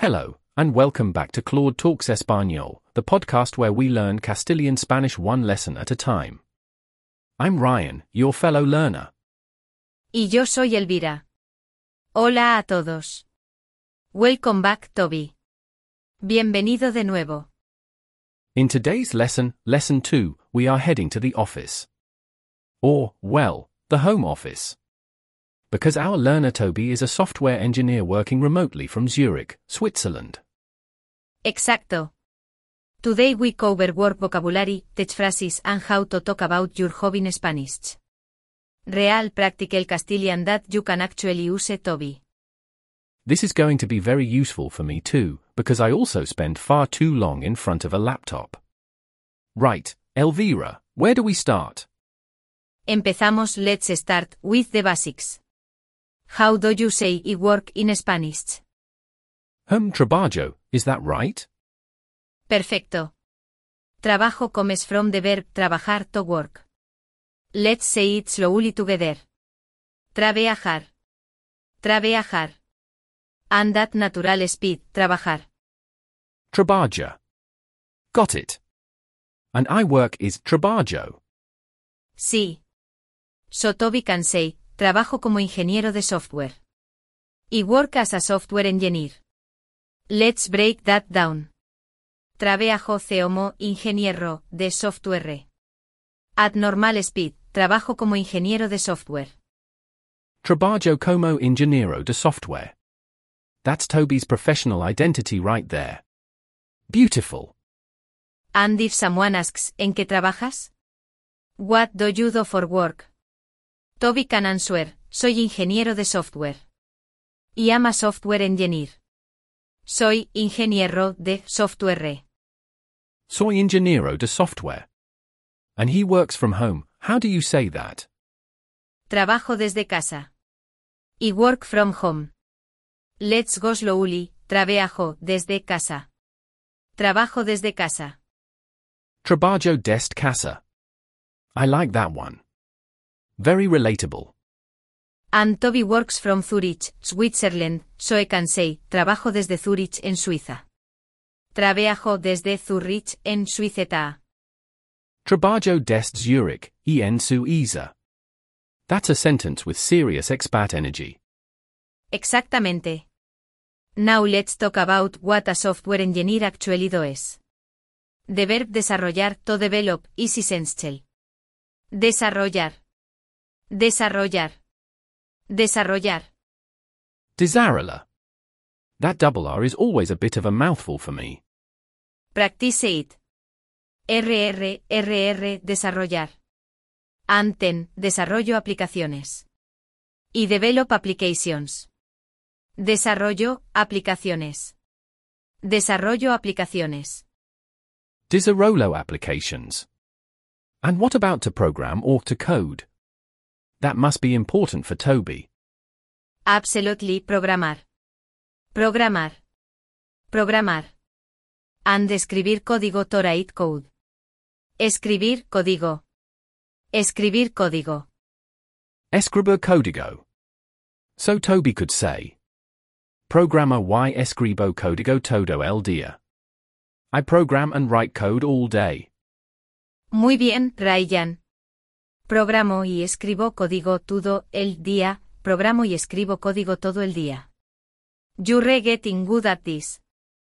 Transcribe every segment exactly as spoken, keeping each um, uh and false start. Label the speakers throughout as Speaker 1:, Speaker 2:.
Speaker 1: Hello, and welcome back to Claude Talks Español, the podcast where we learn Castilian Spanish one lesson at a time. I'm Ryan, your fellow learner.
Speaker 2: Y yo soy Elvira. Hola a todos. Welcome back, Toby. Bienvenido de nuevo.
Speaker 1: In today's lesson, Lesson two, we are heading to the office. Or, well, the home office. Because our learner Toby is a software engineer working remotely from Zurich, Switzerland.
Speaker 2: Exacto. Today we cover work vocabulary, tech phrases and how to talk about your hobby in Spanish. Real practical Castilian that you can actually use, Toby.
Speaker 1: This is going to be very useful for me too, because I also spend far too long in front of a laptop. Right, Elvira, where do we start?
Speaker 2: Empezamos. Let's start with the basics. How do you say I work in Spanish?
Speaker 1: Um, trabajo, is that right?
Speaker 2: Perfecto. Trabajo comes from the verb trabajar to work. Let's say it slowly together. Trabajar. Trabajar. And at natural speed, trabajar.
Speaker 1: Trabaja. Got it. And I work is trabajo.
Speaker 2: Sí. So Toby can say, trabajo como ingeniero de software. I work as a software engineer. Let's break that down. Trabajo como ingeniero de software. At normal speed, trabajo como ingeniero de software.
Speaker 1: Trabajo como ingeniero de software. That's Toby's professional identity right there. Beautiful.
Speaker 2: And if someone asks, ¿en qué trabajas? What do you do for work? Toby can answer, soy ingeniero de software. I am a software engineer. Soy ingeniero de software.
Speaker 1: Soy ingeniero de software. And he works from home, how do you say that?
Speaker 2: Trabajo desde casa. I work from home. Let's go slowly, trabajo desde casa. Trabajo desde casa.
Speaker 1: Trabajo desde casa. I like that one. Very relatable.
Speaker 2: And Toby works from Zurich, Switzerland, so I can say, trabajo desde Zurich en Suiza. Trabajo desde Zurich en Suiza.
Speaker 1: Trabajo desde Zurich, en Suiza. That's a sentence with serious expat energy.
Speaker 2: Exactamente. Now let's talk about what a software engineer actually does. The verb desarrollar to develop is essential. Desarrollar. Desarrollar. Desarrollar.
Speaker 1: Desarrollar. That double R is always a bit of a mouthful for me.
Speaker 2: Practice it. R R R R desarrollar. Anten, desarrollo aplicaciones. Y develop applications. Desarrollo, aplicaciones. Desarrollo aplicaciones.
Speaker 1: Desarrollo applications. And what about to program or to code? That must be important for Toby.
Speaker 2: Absolutely, programar. Programar. Programar. And escribir código to write code. Escribir código. Escribir código.
Speaker 1: Escribir código. So Toby could say, Programa y escribo código todo el día. I program and write code all day.
Speaker 2: Muy bien, Ryan. Programo y escribo código todo el día. Programo y escribo código todo el día. You're getting good at this.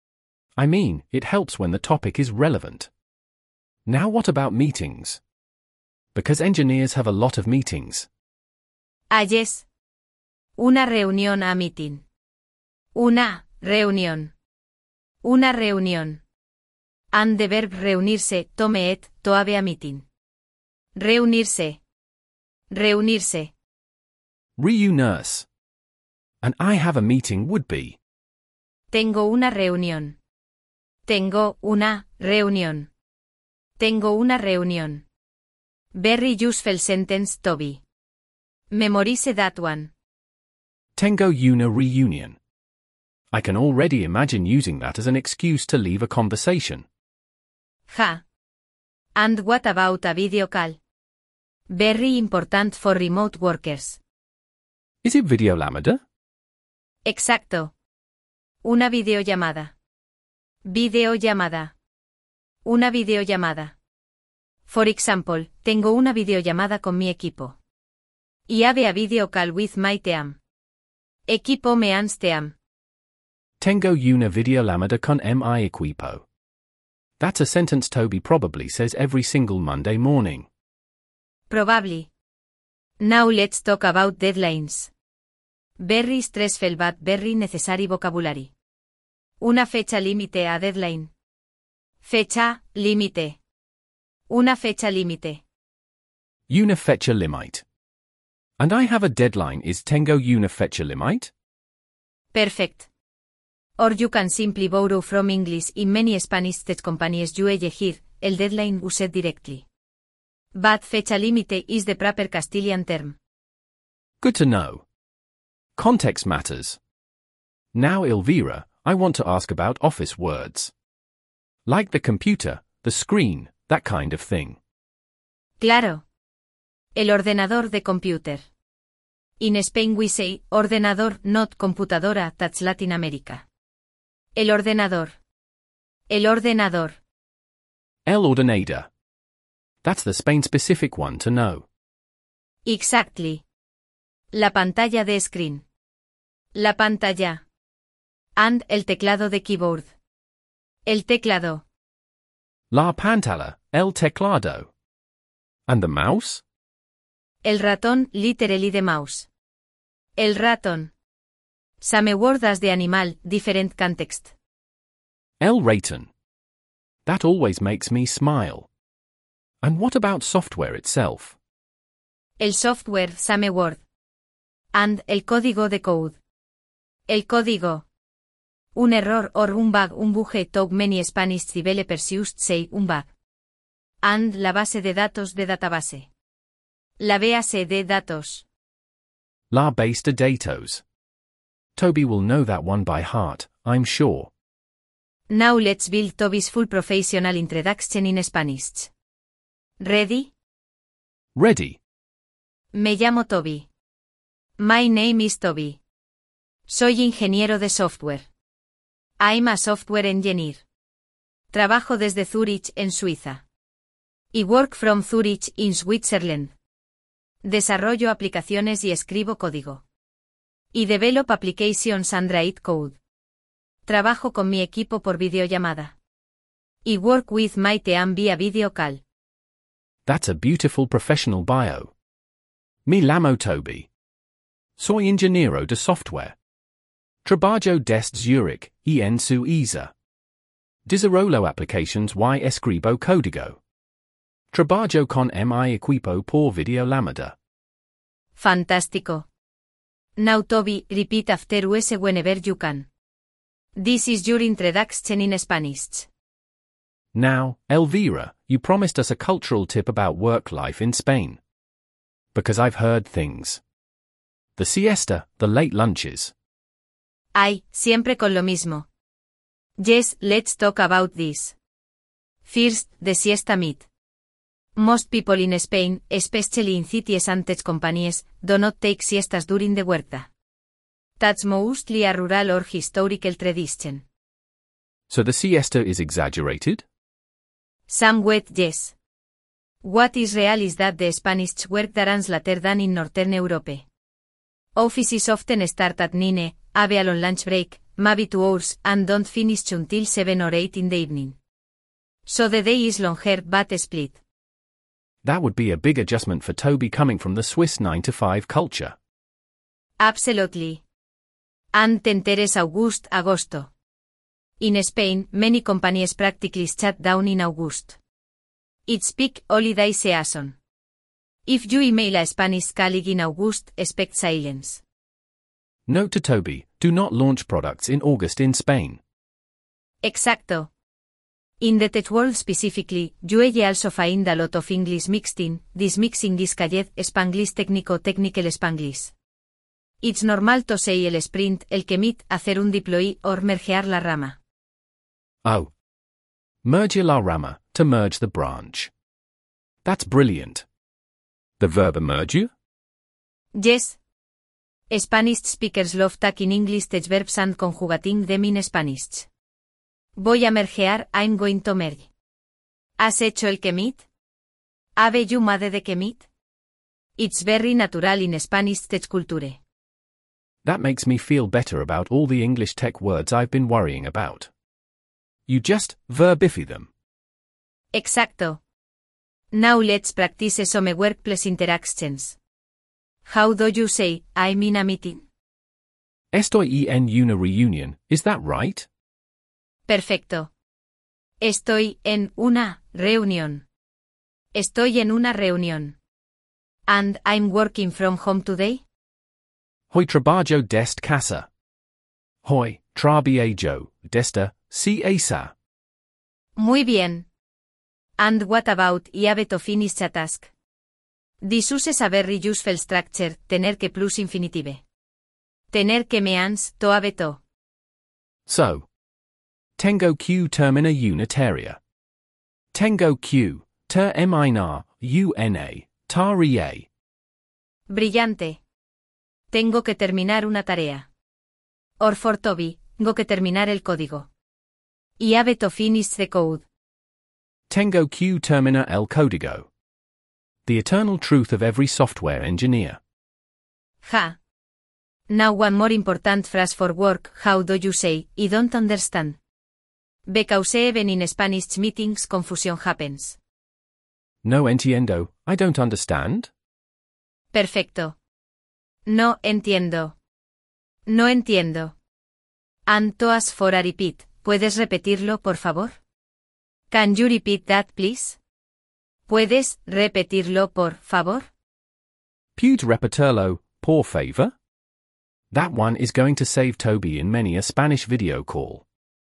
Speaker 1: I mean, it helps when the topic is relevant. Now what about meetings? Because engineers have a lot of meetings.
Speaker 2: Ah, yes. Una reunión a meeting. Una reunión. Una reunión. And the verb reunirse, tome it, to have a meeting. Reunirse. Reunirse.
Speaker 1: Reunirse. And I have a meeting would be.
Speaker 2: Tengo una reunión. Tengo una reunión. Tengo una reunión. Very useful sentence, Toby. Memorize that one.
Speaker 1: Tengo una reunión. I can already imagine using that as an excuse to leave a conversation.
Speaker 2: Ja. And what about a video call? Very important for remote workers.
Speaker 1: Is it videollamada?
Speaker 2: Exacto. Una videollamada. Videollamada. Una videollamada. For example, tengo una videollamada con mi equipo. I have a video call with my team. Equipo means team.
Speaker 1: Tengo una videollamada con mi equipo. That's a sentence Toby probably says every single Monday morning.
Speaker 2: Probably. Now let's talk about deadlines. Very stressful but very necessary vocabulary. Una fecha límite a deadline. Fecha, límite. Una fecha límite.
Speaker 1: Una fecha limite. And I have a deadline is tengo una fecha limite?
Speaker 2: Perfect. Or you can simply borrow from English in many Spanish tech companies you here, el deadline used directly. But fecha límite is the proper Castilian term.
Speaker 1: Good to know. Context matters. Now Elvira, I want to ask about office words. Like the computer, the screen, that kind of thing.
Speaker 2: Claro. El ordenador de computer. In Spain we say, ordenador, not computadora, that's Latin America. El ordenador. El ordenador.
Speaker 1: El ordenador. That's the Spain-specific one to know.
Speaker 2: Exactly. La pantalla de screen. La pantalla. And el teclado de keyboard. El teclado.
Speaker 1: La pantalla, el teclado. And the mouse?
Speaker 2: El ratón, literally the mouse. El ratón. Same word as the animal, different context.
Speaker 1: El ratón. That always makes me smile. And what about software itself?
Speaker 2: El software, same word. And el código de code. El código. Un error or un bug, un bug talk many Spanish developers used say un bug. And la base de datos de database. La base de datos.
Speaker 1: La base de datos. Toby will know that one by heart, I'm sure.
Speaker 2: Now let's build Toby's full professional introduction in Spanish. Ready?
Speaker 1: Ready.
Speaker 2: Me llamo Toby. My name is Toby. Soy ingeniero de software. I'm a software engineer. Trabajo desde Zurich en Suiza. I work from Zurich in Switzerland. Desarrollo aplicaciones y escribo código. Y develop applications and write code. Trabajo con mi equipo por videollamada. I work with my team via video call.
Speaker 1: That's a beautiful professional bio. Me llamo Toby. Soy ingeniero de software. Trabajo desde Zurich, en Suiza. Desarrollo aplications y escribo código. Trabajo con mi equipo por videollamada.
Speaker 2: Fantástico. Now Toby, repeat after us whenever you can. This is your introduction in Spanish.
Speaker 1: Now, Elvira, you promised us a cultural tip about work life in Spain. Because I've heard things. The siesta, the late lunches.
Speaker 2: Ay, siempre con lo mismo. Yes, let's talk about this. First, the siesta myth. Most people in Spain, especially in cities and tech companies, do not take siestas during the workday. That's mostly a rural or historical tradition.
Speaker 1: So the siesta is exaggerated?
Speaker 2: Somewhat, yes. What is real is that the Spanish work runs later than in Northern Europe. Offices often start at nine, have a long lunch break, maybe two hours, and don't finish until seven or eight in the evening. So the day is longer but split.
Speaker 1: That would be a big adjustment for Toby coming from the Swiss nine to five culture.
Speaker 2: Absolutely. And tenteres August, agosto. In Spain, many companies practically shut down in August. It's peak holiday season. If you email a Spanish colleague in August, expect silence.
Speaker 1: Note to Toby, do not launch products in August in Spain.
Speaker 2: Exacto. In the tech world specifically, you will also find a lot of English mixed in, this mixing is called Spanglish técnico technical Spanglish. It's normal to say el sprint, el commit, hacer un deploy, or mergear la rama.
Speaker 1: Oh. Merge la rama, to merge the branch. That's brilliant. The verb emerge?
Speaker 2: Yes. Spanish speakers love taking English tech verbs and conjugating them in Spanish. Voy a mergear, I'm going to merge. ¿Has hecho el commit? ¿Have you made the commit? It's very natural in Spanish tech culture.
Speaker 1: That makes me feel better about all the English tech words I've been worrying about. You just verbify them.
Speaker 2: Exacto. Now let's practice some workplace interactions. How do you say, I'm in a meeting?
Speaker 1: Estoy en una reunión, is that right?
Speaker 2: Perfecto. Estoy en una reunión. Estoy en una reunión. And I'm working from home today?
Speaker 1: Hoy trabajo desde casa. Hoy trabajo desde casa.
Speaker 2: Muy bien. And what about I have to finish a task? This uses a very useful structure, tener que plus infinitive. Tener que means to have to.
Speaker 1: So, tengo que terminar una tarea. Tengo que terminar una tarea.
Speaker 2: Brillante. Tengo que terminar una tarea. Or for Toby, tengo que terminar el código. I have to finish the code.
Speaker 1: Tengo que terminar el código. The eternal truth of every software engineer.
Speaker 2: Ja. Now one more important phrase for work, how do you say, I don't understand? Because even in Spanish meetings confusion happens.
Speaker 1: No entiendo, I don't understand?
Speaker 2: Perfecto. No entiendo. No entiendo. And to ask for a repeat, ¿puedes repetirlo por favor? Can you repeat that please? ¿Puedes repetirlo por favor?
Speaker 1: Pude repetirlo, por favor? That one is going to save Toby in many a Spanish video call.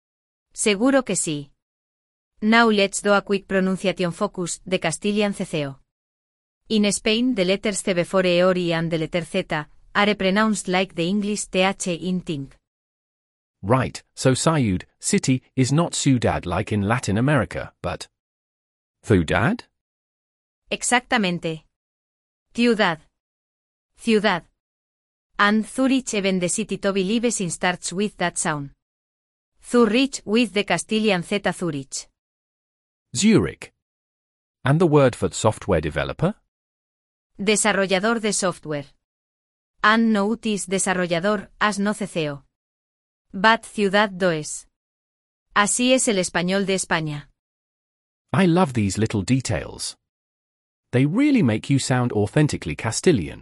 Speaker 2: Seguro que sí. Now let's do a quick pronunciation focus, the Castilian C C O. In Spain the letters C before E or I and the letter Z are pronounced like the English th in think.
Speaker 1: Right, so ciudad, city, is not ciudad like in Latin America, but ciudad?
Speaker 2: Exactamente. Ciudad. Ciudad. And Zurich even the city Toby lives in starts with that sound. Zurich with the Castilian Z Zurich.
Speaker 1: Zurich. And the word for software developer?
Speaker 2: Desarrollador de software. And notice desarrollador, as no C C O. But ciudad do es. Así es el español de España.
Speaker 1: I love these little details. They really make you sound authentically Castilian.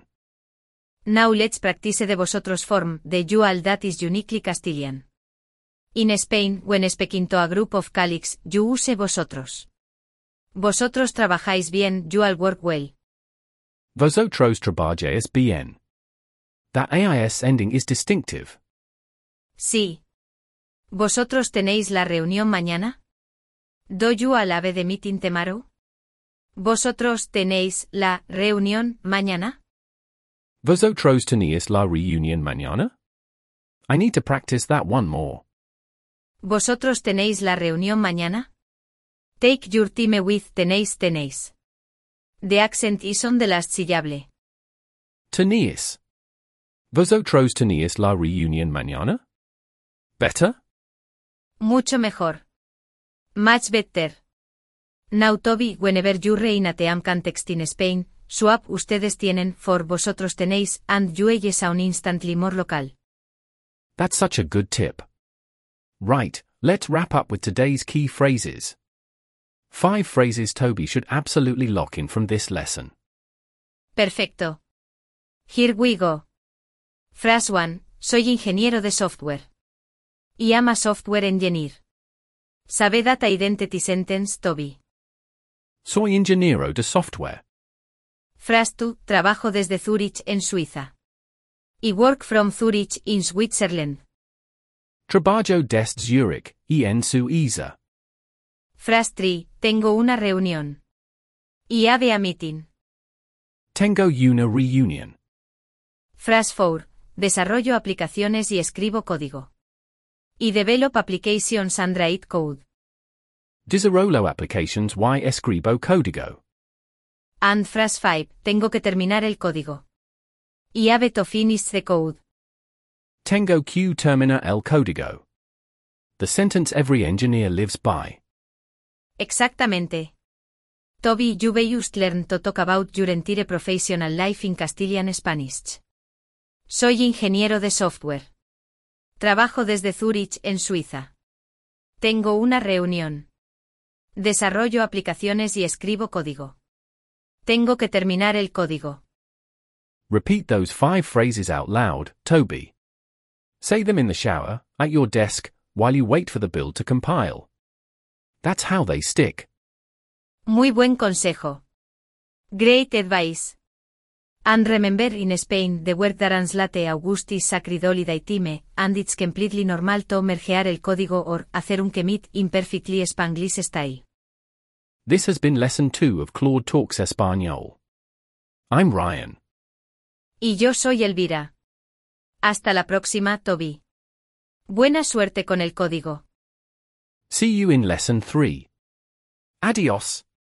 Speaker 2: Now let's practice the vosotros form, the usual that is uniquely Castilian. In Spain, when speaking to a group of colleagues, you use vosotros. Vosotros trabajáis bien, you all work well.
Speaker 1: Vosotros trabajáis bien. That A I S ending is distinctive.
Speaker 2: Sí. ¿Vosotros tenéis la reunión mañana? Do you all have the meeting tomorrow? ¿Vosotros tenéis la reunión mañana?
Speaker 1: Vosotros tenéis la reunión mañana? I need to practice that one more.
Speaker 2: ¿Vosotros tenéis la reunión mañana? Take your time with tenéis tenéis. The accent is on the last syllable.
Speaker 1: Tenéis. Vosotros tenéis la reunión mañana? Better?
Speaker 2: Mucho mejor. Much better. Now Toby, whenever you rein a team context in Spain, swap ustedes tienen for vosotros tenéis and you ella sound instantly more local.
Speaker 1: That's such a good tip. Right, let's wrap up with today's key phrases. Five phrases Toby should absolutely lock in from this lesson.
Speaker 2: Perfecto. Here we go. Phrase one, soy ingeniero de software. I am a software engineer. Sabe that identity sentence, Toby.
Speaker 1: Soy ingeniero de software.
Speaker 2: Phrase two, trabajo desde Zurich en Suiza. I work from Zurich in Switzerland.
Speaker 1: Trabajo desde Zurich y en Suiza.
Speaker 2: Phrase three, tengo una reunión. I have a meeting.
Speaker 1: Tengo una reunión.
Speaker 2: Phrase four, desarrollo aplicaciones y escribo código. I develop applications and write code.
Speaker 1: Desarrollo applications y escribo código.
Speaker 2: And phrase five, tengo que terminar el código. Y have to finish the code.
Speaker 1: Tengo que terminar el código. The sentence every engineer lives by.
Speaker 2: Exactamente. Toby, you just learn to talk about your entire professional life in Castilian Spanish. Soy ingeniero de software. Trabajo desde Zurich, en Suiza. Tengo una reunión. Desarrollo aplicaciones y escribo código. Tengo que terminar el código.
Speaker 1: Repeat those five phrases out loud, Toby. Say them in the shower, at your desk, while you wait for the build to compile. That's how they stick.
Speaker 2: Muy buen consejo. Great advice. And remember, in Spain the word translate Augustis sacred holiday time, and it's completely normal to mergear el código or hacer un commit in perfectly Spanglish style.
Speaker 1: This has been lesson two of Claude Talks Español. I'm Ryan.
Speaker 2: Y yo soy Elvira. Hasta la próxima, Toby. Buena suerte con el código.
Speaker 1: See you in lesson three. Adios.